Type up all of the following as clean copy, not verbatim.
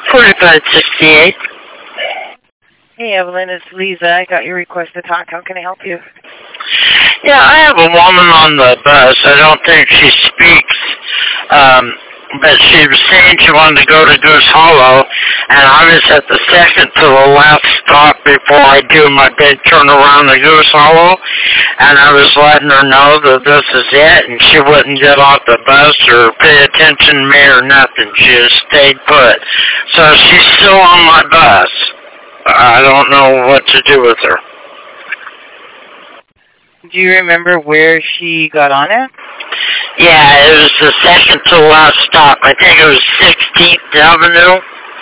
4568. Hey, Evelyn, it's Lisa. I got your request to talk. How can I help you? Yeah, I have a woman on the bus. I don't think she speaks, but she was saying she wanted to go to Goose Hollow, and I was at the second to the last stop before I do my big turnaround to Goose Hollow, and I was letting her know that this is it, and she wouldn't get off the bus or pay attention to me or nothing. She just stayed put. So she's still on my bus. I don't know what to do with her. Do you remember where she got on at? Yeah, it was the second to last stop. I think it was 16th Avenue.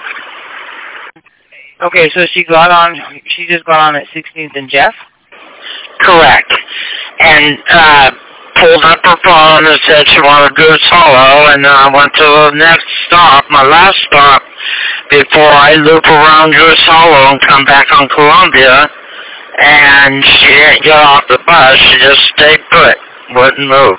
Okay, so she just got on at 16th and Jeff? Correct. And pulled up her phone and said she wanted Goose Hollow, and then I went to the next stop, my last stop, before I loop around Goose Hollow and come back on Columbia, and she didn't get off the bus. She just stayed put, wouldn't move.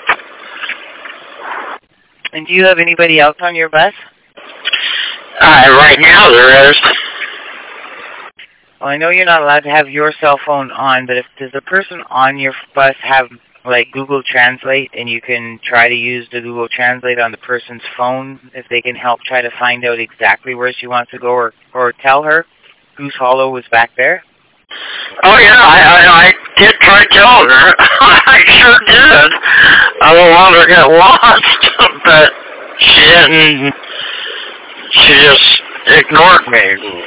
And do you have anybody else on your bus? Right now there is. Well, I know you're not allowed to have your cell phone on, but does the person on your bus have, like, Google Translate, and you can try to use the Google Translate on the person's phone if they can help try to find out exactly where she wants to go, or tell her Goose Hollow was back there? Oh, yeah, I did try telling her. I sure did. I don't want her to get lost, but she didn't. She just ignored me.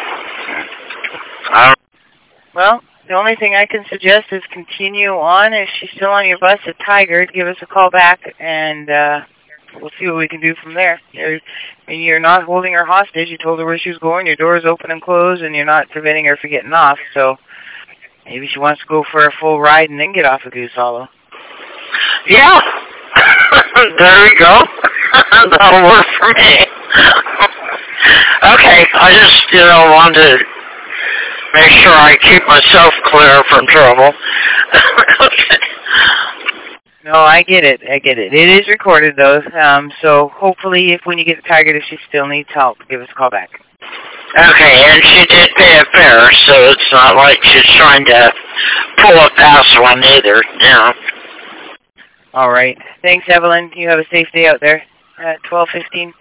Well, the only thing I can suggest is continue on. If she's still on your bus at Tigard, give us a call back, and we'll see what we can do from there. You're not holding her hostage. You told her where she was going. Your door is open and closed, and you're not preventing her from getting off. So maybe she wants to go for a full ride and then get off of Goose Hollow. Yeah. There we go. That'll work for me. Okay, I just, wanted to make sure I keep myself clear from trouble. Okay. No, I get it. It is recorded, though, so hopefully when you get to Tigard, if she still needs help, give us a call back. Okay, and she did pay a fare, so it's not like she's trying to pull a fast one either, All right. Thanks, Evelyn. You have a safe day out there at 12:15.